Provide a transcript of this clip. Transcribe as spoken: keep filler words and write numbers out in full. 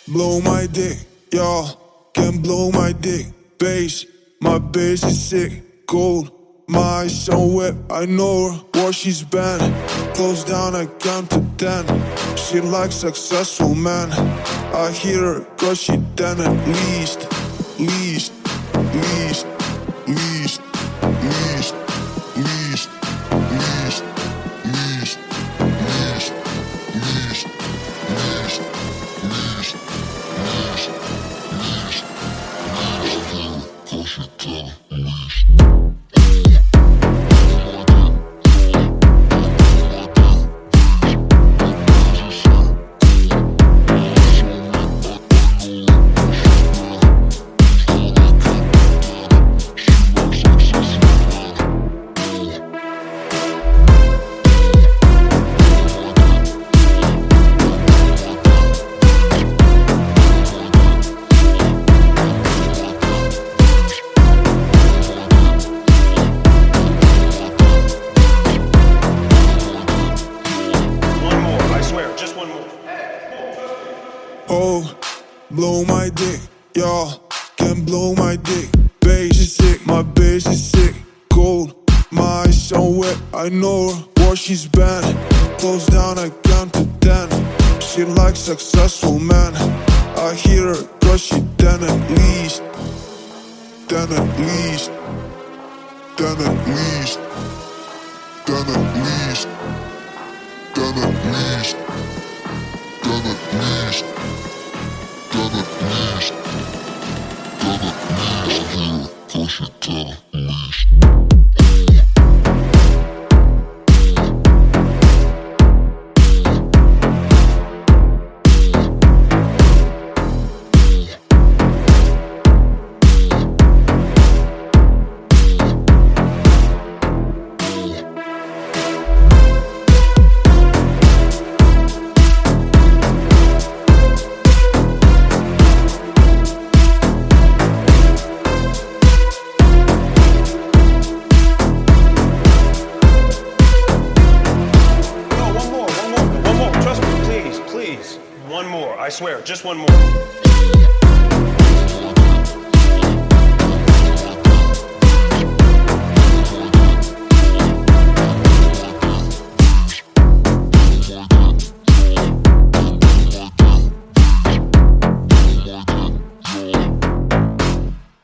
blow my dick, y'all can blow my dick. Bass, my bass is sick, gold. My eyes on wet, I know her, what she's been. Close down, I count to ten. She likes successful man. I hear her, cause she done at least, least, least, least, least, least, least, least, least, least, least, least, least, least, cause she done at least. Oh, blow my dick, y'all can blow my dick. Bass is sick, my bass is sick, cold. My eyes on wet, I know her, what she's been. Close down, I count to ten. She likes successful man. I hear her, cause she done at least, done at least, done at least, done at least, done at least, done at least. Done at least, done at least, cause you done at least. One more, I swear, just one more.